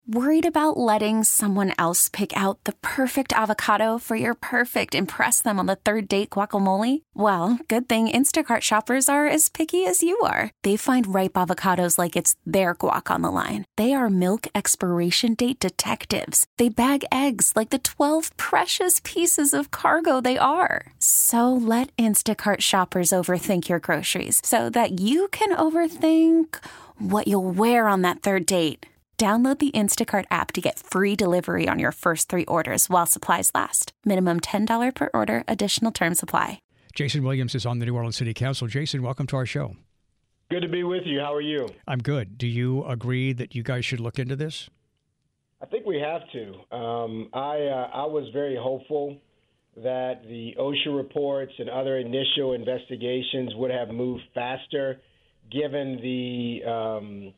Worried about letting someone else pick out the perfect avocado for your perfect impress them on the third date guacamole? Well, good thing Instacart shoppers are as picky as you are. They find ripe avocados like it's their guac on the line. They are milk expiration date detectives. They bag eggs like the 12 precious pieces of cargo they are. So let Instacart shoppers overthink your groceries so that you can overthink what you'll wear on that third date. Download the Instacart app to get free delivery on your first 3 orders while supplies last. Minimum $10 per order. Additional terms apply. Jason Williams is on the New Orleans City Council. Jason, welcome to our show. Good to be with you. How are you? I'm good. Do you agree that you guys should look into this? I think we have to. I was very hopeful that the OSHA reports and other initial investigations would have moved faster, given the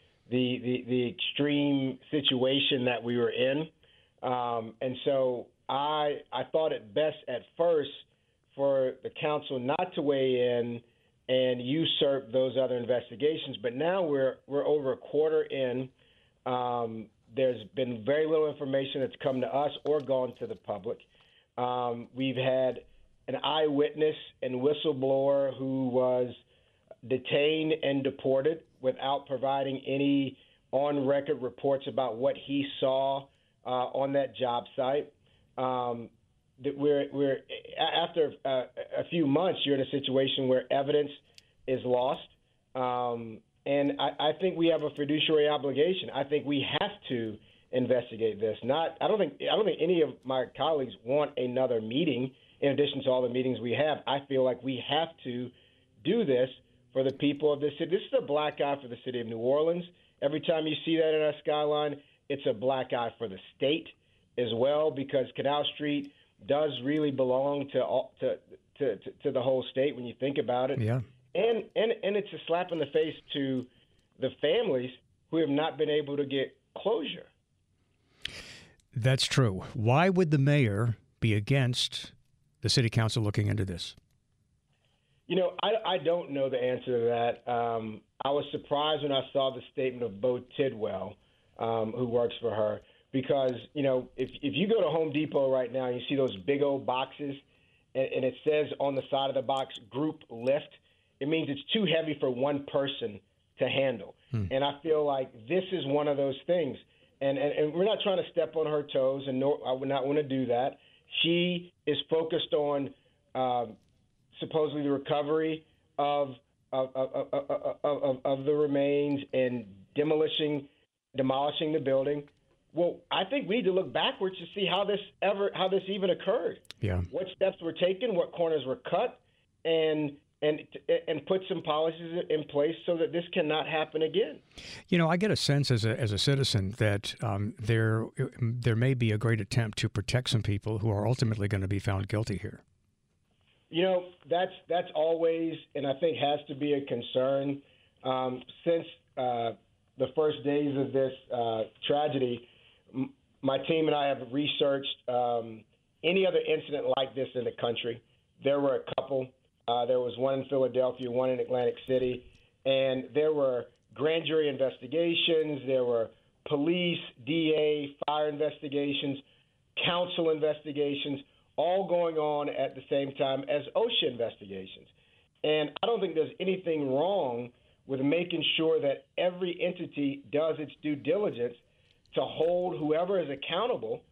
extreme situation that we were in. And so I thought it best at first for the council not to weigh in and usurp those other investigations. But now we're over a quarter in. There's been very little information that's come to us or gone to the public. We've had an eyewitness and whistleblower who was detained and deported without providing any on-record reports about what he saw on that job site. That we're after a few months, you're in a situation where evidence is lost, and I think we have a fiduciary obligation. I think we have to investigate this. I don't think any of my colleagues want another meeting in addition to all the meetings we have. I feel like we have to do this for the people of this city. This is a black eye for the city of New Orleans. Every time you see that in our skyline, it's a black eye for the state as well, because Canal Street does really belong to the whole state when you think about it. Yeah. And it's a slap in the face to the families who have not been able to get closure. That's true. Why would the mayor be against the city council looking into this? You know, I don't know the answer to that. I was surprised when I saw the statement of Bo Tidwell, who works for her, because, you know, if you go to Home Depot right now and you see those big old boxes and it says on the side of the box, group lift, it means it's too heavy for one person to handle. And I feel like this is one of those things. And we're not trying to step on her toes, and nor I would not want to do that. She is focused on supposedly the recovery of the remains and demolishing the building. Well, I think we need to look backwards to see how this even occurred. Yeah. What steps were taken, what corners were cut, and put some policies in place so that this cannot happen again. You know, I get a sense as a citizen that there may be a great attempt to protect some people who are ultimately going to be found guilty here. You know, that's always, and I think has to be a concern. Since the first days of this tragedy, my team and I have researched any other incident like this in the country. There were a couple. There was one in Philadelphia, one in Atlantic City, and there were grand jury investigations. There were police, DA, fire investigations, council investigations, all going on at the same time as OSHA investigations. And I don't think there's anything wrong with making sure that every entity does its due diligence to hold whoever is accountable.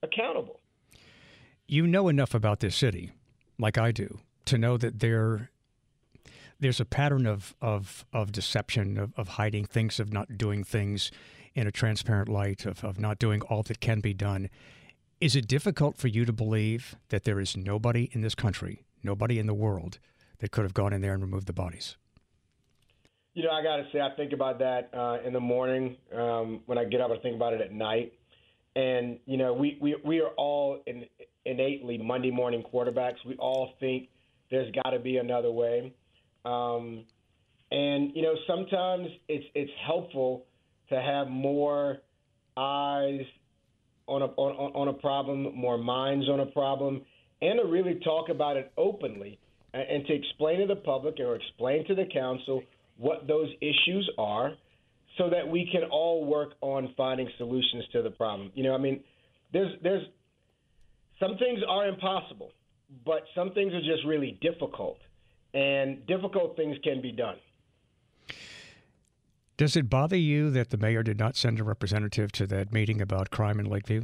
You know enough about this city, like I do, to know that there's a pattern of deception, of hiding things, of not doing things in a transparent light, of not doing all that can be done. Is it difficult for you to believe that there is nobody in this country, nobody in the world, that could have gone in there and removed the bodies? You know, I got to say, I think about that in the morning. When I get up, I think about it at night. And, you know, we are all innately Monday morning quarterbacks. We all think there's got to be another way. And, you know, sometimes it's helpful to have more eyes on a problem, more minds on a problem, and to really talk about it openly and to explain to the public or explain to the council what those issues are so that we can all work on finding solutions to the problem. There's some things are impossible, but some things are just really difficult, and difficult things can be done. Does it bother you that the mayor did not send a representative to that meeting about crime in Lakeview?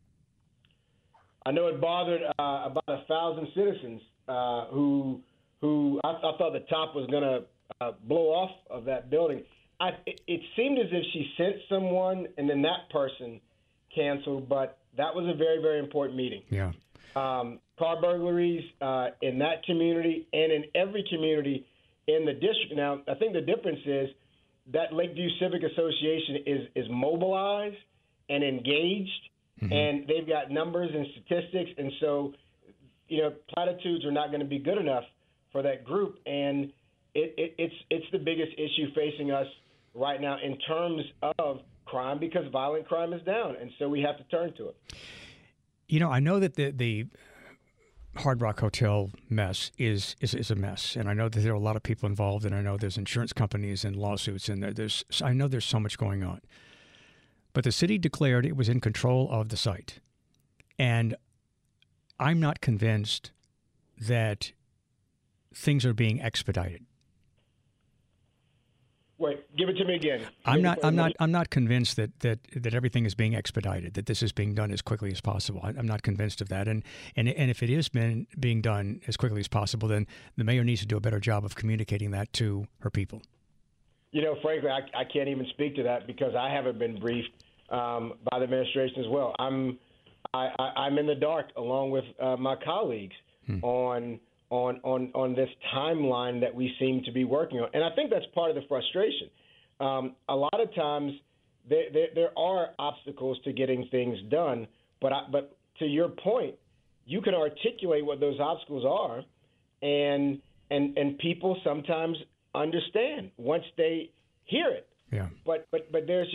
I know it bothered about 1,000 citizens who I thought the top was going to blow off of that building. It seemed as if she sent someone and then that person canceled, but that was a very, very important meeting. Yeah. Car burglaries in that community and in every community in the district. Now, I think the difference is that Lakeview Civic Association is mobilized and engaged, and they've got numbers and statistics, and so platitudes are not going to be good enough for that group, and it's the biggest issue facing us right now in terms of crime, because violent crime is down, and so we have to turn to it. I know that the Hard Rock Hotel mess is a mess, and I know that there are a lot of people involved, and I know there's insurance companies and lawsuits, and I know there's so much going on. But the city declared it was in control of the site, and I'm not convinced that things are being expedited. Wait, give it to me again. I'm not convinced that everything is being expedited, that this is being done as quickly as possible. I'm not convinced of that. And if it is being done as quickly as possible, then the mayor needs to do a better job of communicating that to her people. Frankly, I can't even speak to that because I haven't been briefed by the administration as well. I'm in the dark along with my colleagues on this timeline that we seem to be working on. And I think that's part of the frustration. A lot of times there are obstacles to getting things done, but to your point, you can articulate what those obstacles are, and people sometimes understand once they hear it. Yeah. But there's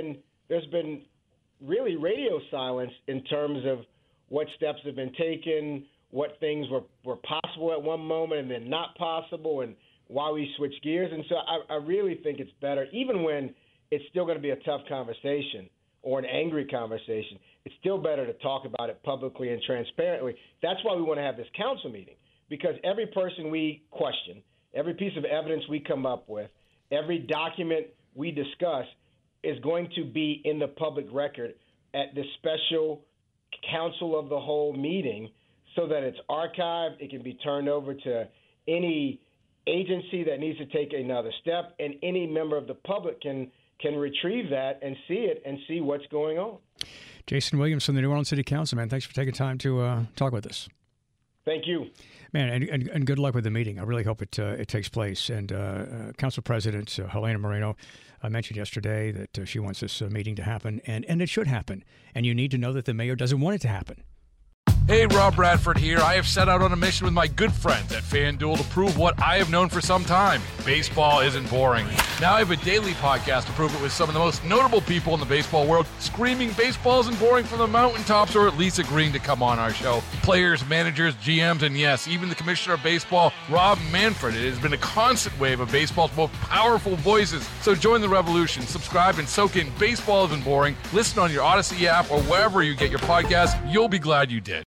been really radio silence in terms of what steps have been taken, what things were possible at one moment and then not possible, and why we switch gears. And so I really think it's better, even when it's still going to be a tough conversation or an angry conversation, it's still better to talk about it publicly and transparently. That's why we want to have this council meeting, because every person we question, every piece of evidence we come up with, every document we discuss is going to be in the public record at the special council of the whole meeting, so that it's archived, it can be turned over to any agency that needs to take another step, and any member of the public can retrieve that and see it and see what's going on. Jason Williams from the New Orleans City Council, man, thanks for taking time to talk with us. Thank you. Man, and good luck with the meeting. I really hope it takes place. And Council President Helena Moreno mentioned yesterday that she wants this meeting to happen, and it should happen. And you need to know that the mayor doesn't want it to happen. Hey, Rob Bradford here. I have set out on a mission with my good friends at FanDuel to prove what I have known for some time. Baseball isn't boring. Now I have a daily podcast to prove it with some of the most notable people in the baseball world, screaming baseball isn't boring from the mountaintops, or at least agreeing to come on our show. Players, managers, GMs, and yes, even the commissioner of baseball, Rob Manfred. It has been a constant wave of baseball's most powerful voices. So join the revolution. Subscribe and soak in Baseball Isn't Boring. Listen on your Odyssey app or wherever you get your podcasts. You'll be glad you did.